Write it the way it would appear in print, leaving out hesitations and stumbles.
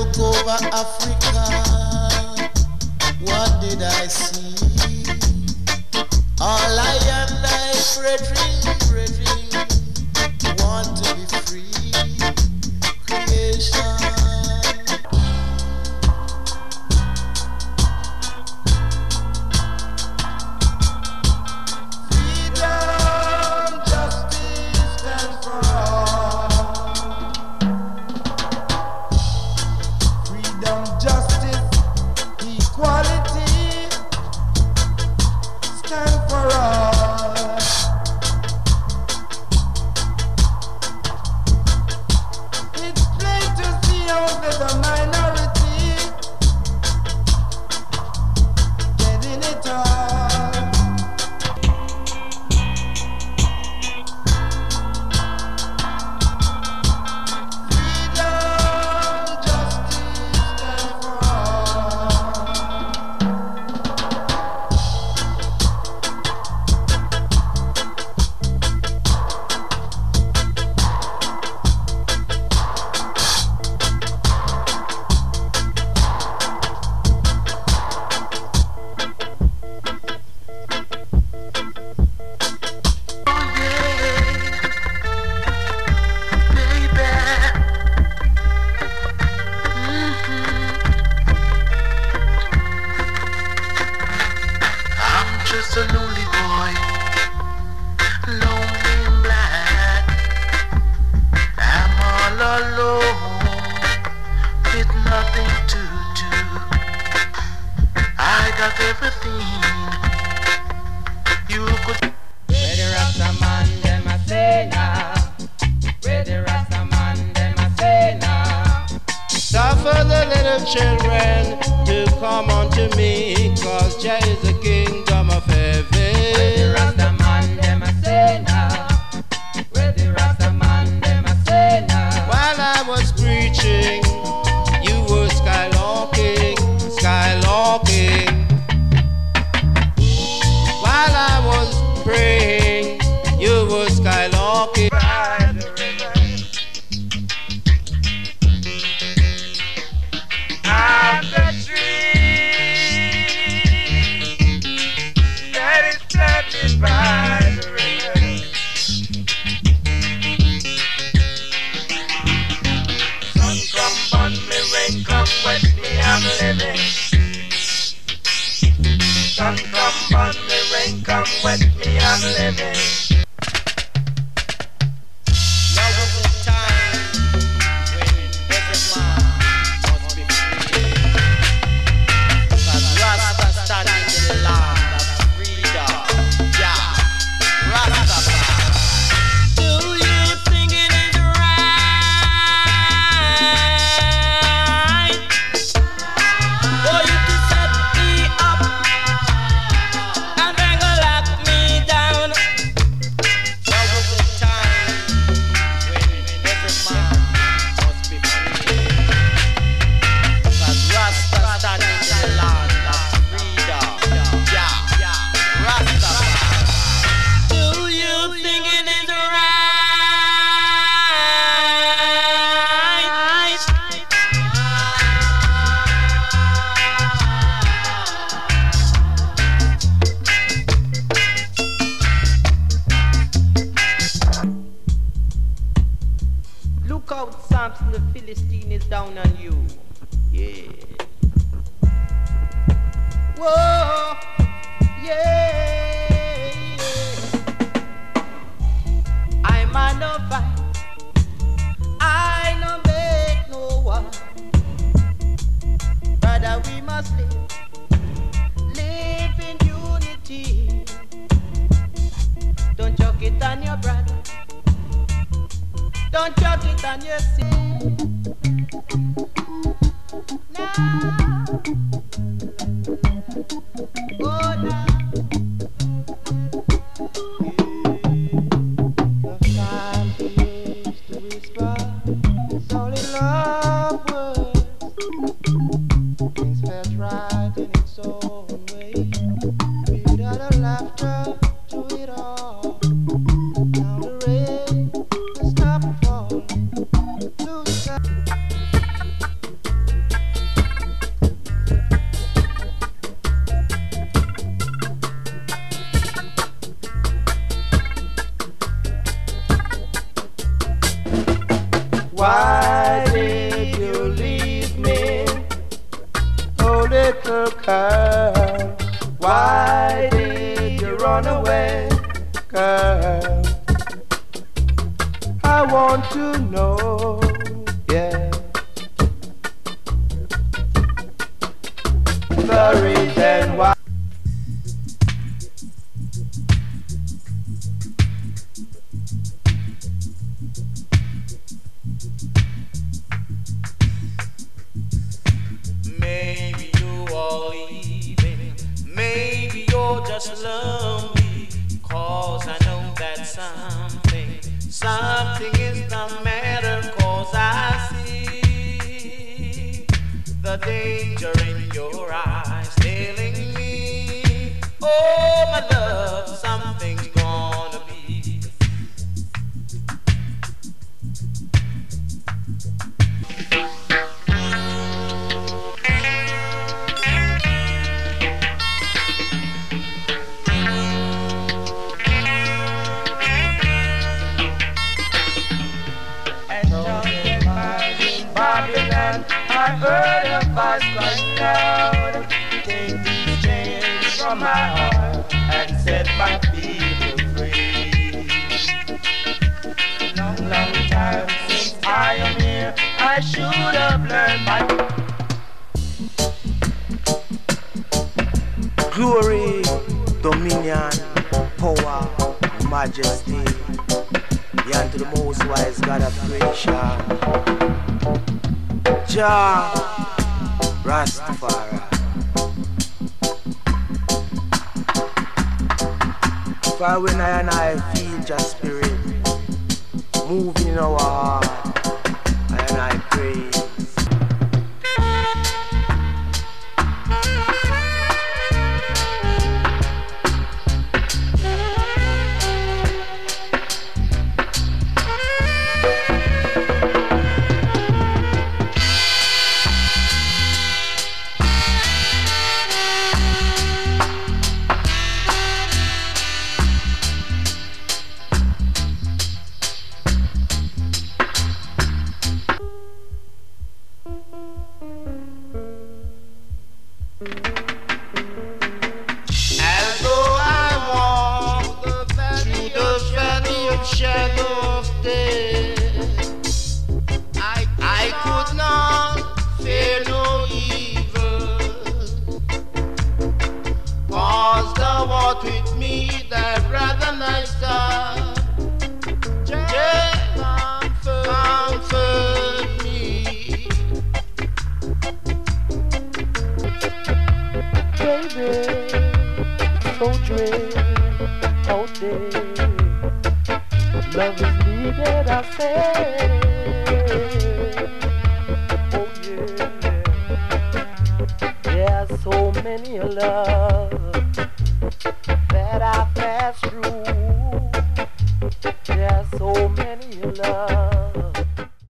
look over Africa, what did I see? All I and I, brethren, want to be free. Creation. Children to come unto me, cause Jah is the kingdom of heaven. Where the Rasta man them a say now, where the Rasta man them a say now. While I was preaching, you were skylarking, skylarking. While I was praying, you were skylarking. I'm the tree that is planted by the river. Sun come on me, rain come wet me, I'm living. Sun come on me, rain come wet me, I'm living. Now is the time when everyone must be free. Cause Rasta stand in the land of freedom. Yeah, Rastafari. Do you think it is right for you to set me up and then go lock me down? Now is the time when every man must be free. Cause Rasta stand in the land of freedom. Yeah, Rastafari. Do you think it is right? Look out, Samson the Philistine is down on you. Yeah. Whoa, yeah, I man no fight, I no make no war. Brother, we must live in unity. Don't chuck it on your brother, don't chuck it on your sister. Now, go now. The time to use to whisper, it's only love words. Things felt right in its own way. We'd had a laughter to it all. Now the rain has stopped falling. Blue Why did you leave me? Oh, little girl, why did you run away, girl? I want to know, yeah, the reason why. Maybe you are leaving, maybe you're just lonely, 'cause I know that something is the matter, 'cause I see the danger in your eyes telling me, oh my love, something's gonna be. Babylon, I heard a voice crying loud. Things changed from my heart and set my people free. Long time since I am here, I should have learned my glory, dominion, power, majesty. Be unto the most wise God of creation, Jah Rastafari. For when I and I feel Jah spirit moving in our heart, I and I praise. Love is needed, I say. Oh yeah. There are so many love